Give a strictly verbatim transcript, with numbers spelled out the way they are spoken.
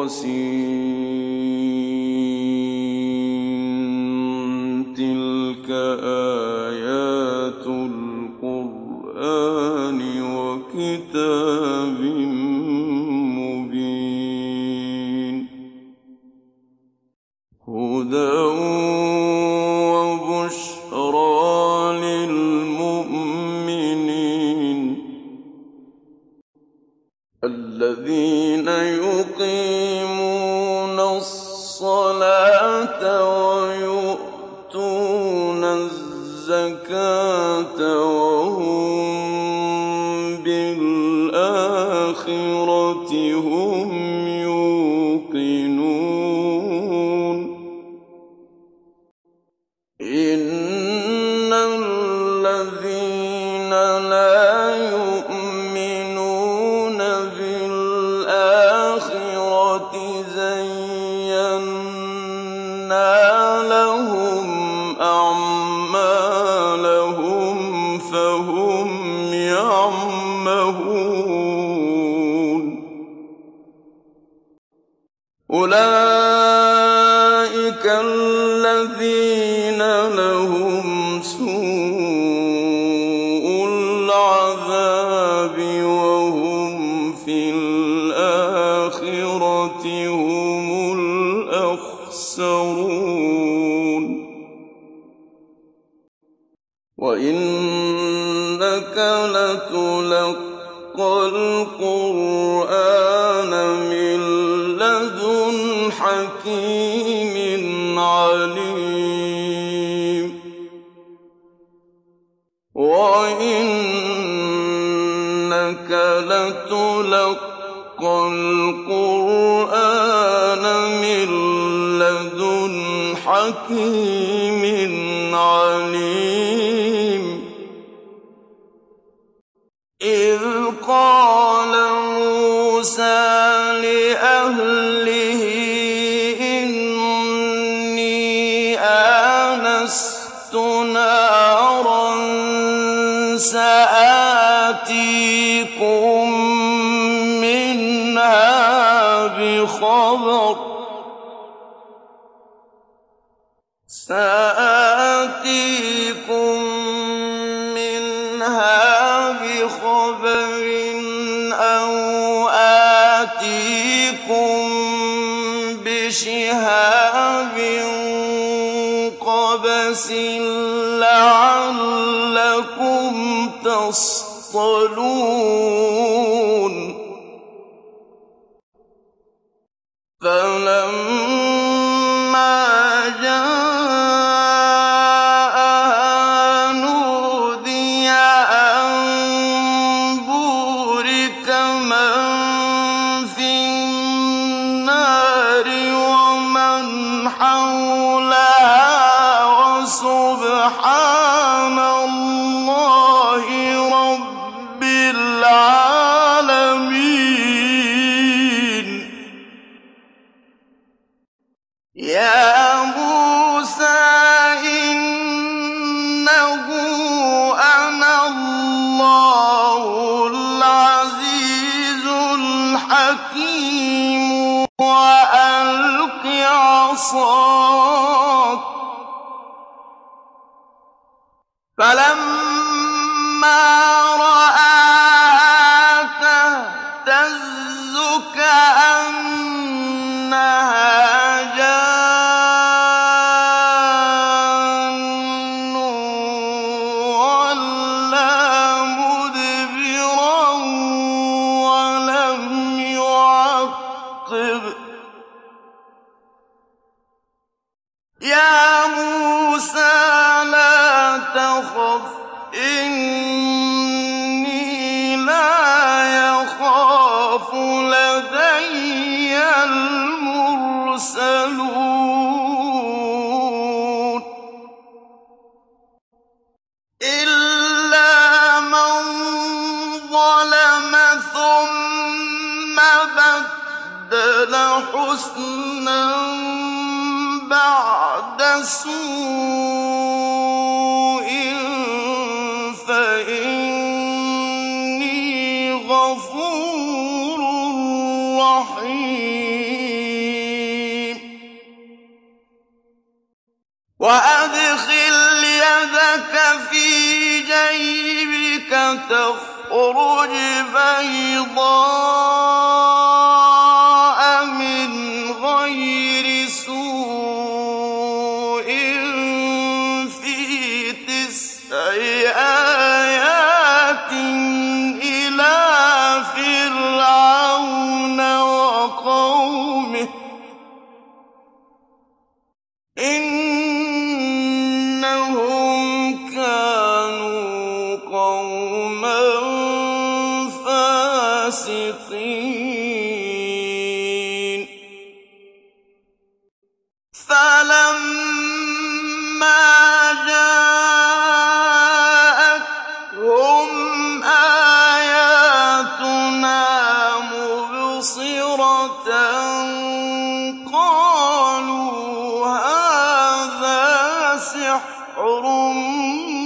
طاسين تلك آيات القرآن وكتاب مبين هدى وبشرى للمؤمنين الذين يقيمون الصلاة ويؤتون الزكاة وهم بالآخرة هم يوقنون إن الذين لا يؤمنون بالآخرة زينا لهم أعمالهم فهم يعمهون أولئك الذين لهم سوء العذاب وهم في الآخرة هم الأخسرون وإنك لتلقى القرآن من لدن حكيم عليم وإنك لتلقى القرآن من لدن حكيم عليم إذ قال موسى لأهله إني آنست نارا سآتيكم منها بخبر سآتيكم منها بخبر أو آتيكم بشهاب قبس لعلكم تصطلون فلما جاءها نودي أن بورك من في النار ومن حولها وسبحان الله رب العالمين يا موسى إنه أنا الله العزيز الحكيم وألق عصاك فلما رآها تهتز كأنها جان ولا مدبرا ولم يعقب يا موسى لا تخف إني لا يخاف لدي المرسلون إلا من ظلم ثم بدل حسنا بعد سوء فإني غفور رحيم بَيْضَاءَ مِنْ غَيْرِ سُوءٍ فِي تِسْعِ آيَاتٍ إِلَىٰ فِرْعَوْنَ وَقَوْمِهِ إِنَّهُمْ كَانُوا قَوْمًا فَاسِقِينَ فَلَمَّا جَاءَتْهُمْ آيَاتُنَا مُبْصِرَةً قَالُوا هَٰذَا سِحْرٌ